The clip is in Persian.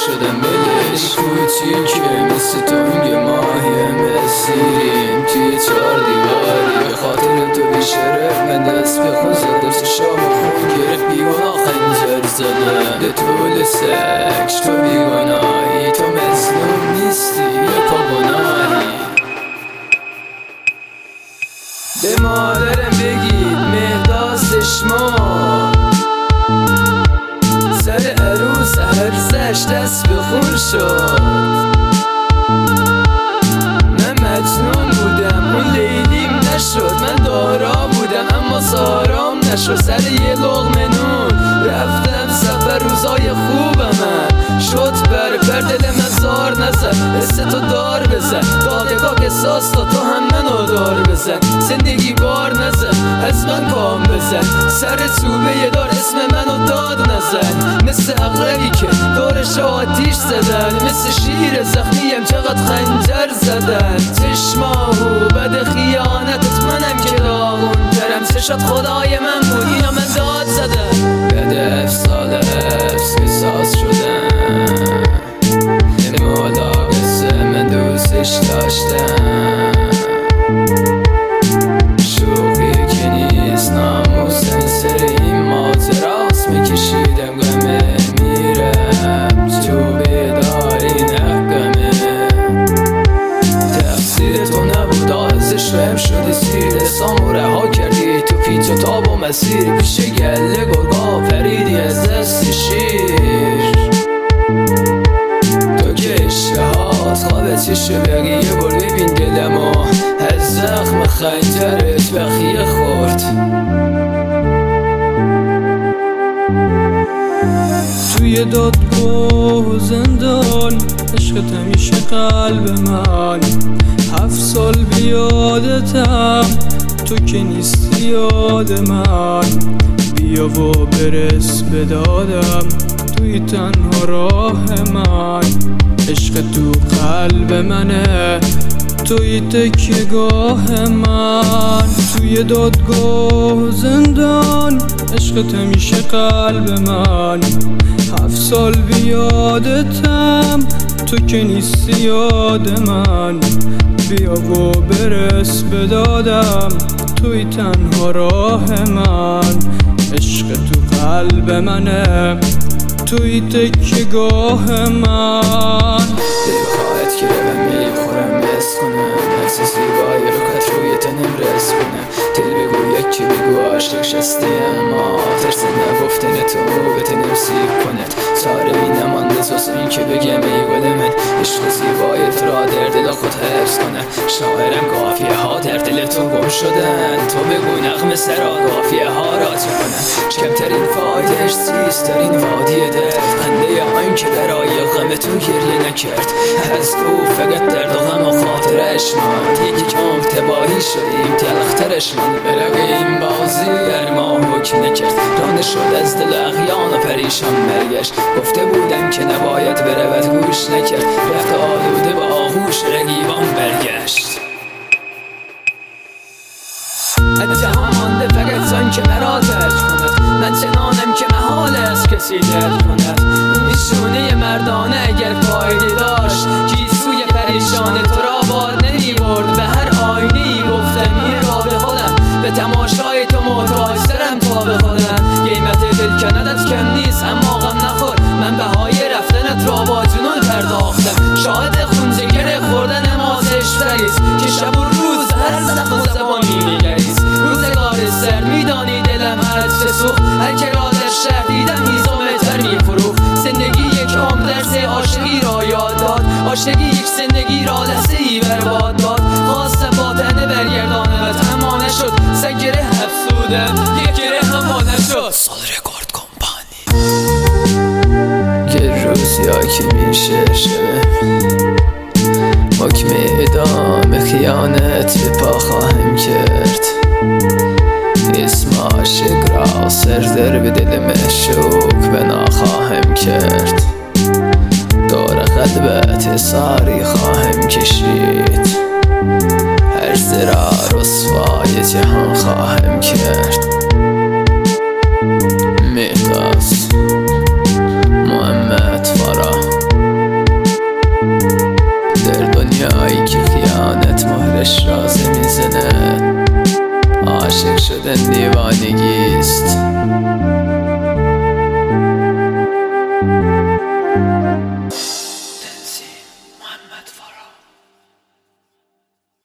شدم بلش کوچیکه مثل تنگ ماهی مسیریم توی 4 دیواری به خاطر تو بیشرف من دست به خون زدم سه شام خون گرفت بیگناه خنجر زدم ده طول سکش تو بیگناهی تو مظلوم نیستی یا پا گناهی به مادرم بگید مهداز شما سر عروس هرزش دست به خون شد من مجنون بودم اون لیلیم نشد من دارا بودم اما سارام نشد سر یه لقمه نون رفتم سفر روزای خوب من شد بر دل من زار نزد حس تو دار بزن دادگاه احساس تا تو هم منو دار بزن زندگی بار نزن از من کام بزن سر توبه دار اسم منو داد نزن مثل اغربی که دورش آتیش زدن مثل شیر زخمیم چقدر خنجر زدن چشماهو بد خیانتت منم که داغون ترم چشات خدای من بود اینا من داد زدن بده سال حفظ قصاص شدن مولا قصه من دوستش داشتم شوقی که نیست ناموسن سر این ماجراست میکشیدم غمه میرم تو بیداری نقمه تقصیر تو نبود آزش رم شدی سیر دستامو رها کردی تو پیچ و تاب و مسیر پیش گله گرگا پریدی از دست شیر تو که اشتهات خواب چشم بقیه بر ببین دلمو از زخم خنجرت بخیه خورد توی دادگاه و زندان عشقت همیشه قلب من 7 سال بیادتم تو که نیستی یاد من بیا و برس به دادم توی تنها راه من عشق تو قلب منه توی تکیه‌گاه من توی دادگاه و زندان عشقت همیشه قلب من 7 سال بیادتم تو که نیستی یاد من بیا و برس به دادم توی تنها راه من عشق تو قلب منه توی تکیه‌گاه من دلخواهت که من میخورم بس کنم عکس زیبای رخت روی تنم رس کنم دل بگو یکی بگو عاشق شستی اما ترس نگفتن تو به تنم سیب کند چاره ای نمانده جز این که بگم ای گل من عشق زیبایت را در دل خود حفظ کنم شاعرم قافیه ها در دل تو گم شدن تو بگو نغمه سرا قافیه ها را چه کنم کمترین فایدهش چیست در این وادی درد خنده آن که برای غم تو گریه نکرد از تو فقط درد و غم و خاطرش ماند یکی کام تباهی شدیم تلخترش ماند برق این بازی بر ما حکم نکرد رانه شد از دل اغیان و پریشان برگشت گفته بودم که نباید برود گوش نکرد رفت آلوده با آغوش رقیبان برگشت از جهان مانده فقط زن که مرا درد کند من چنانم که محال است کسی درد کند نشونه مردانه اگر فایده داشت گیسوی پریشان تو را بار نمی برد به هر آینه ای گفتم این را به خودم به تماشای تو محتاج دارم تا به خودم قیمت دل کندت کم نیست اما غم نخور من بهای رفتنت را با جنون پرداختم شاهد خون جگر خوردن ما زشتریست که شب و روز هر زخم و زبانی نگریست روزگار سر میدانی دلم از چه سوخت هر که را در شهر دیدم هیزم تر میفروخت زندگی یک عمر درس عاشقی را یاد داد عاشقی یک زندگی را لحظه ای برباد داد خواستم با تنه برگردانم اما نشد سگ گره افسودم یک گره اما نشد سال رکورد کمپانی یه روزی ها که میشه شبه حکم اعدام خیانت به پا خواهم کرد اسم عاشق را سردر به دل مشوق بنا خواهم کرد دور قلبت ساری خواهم کشید هر زرا رسوای جهان خواهم کرد مهداز محمد فرا دلش رازه میزنه. عاشق شدن دیوانگیست.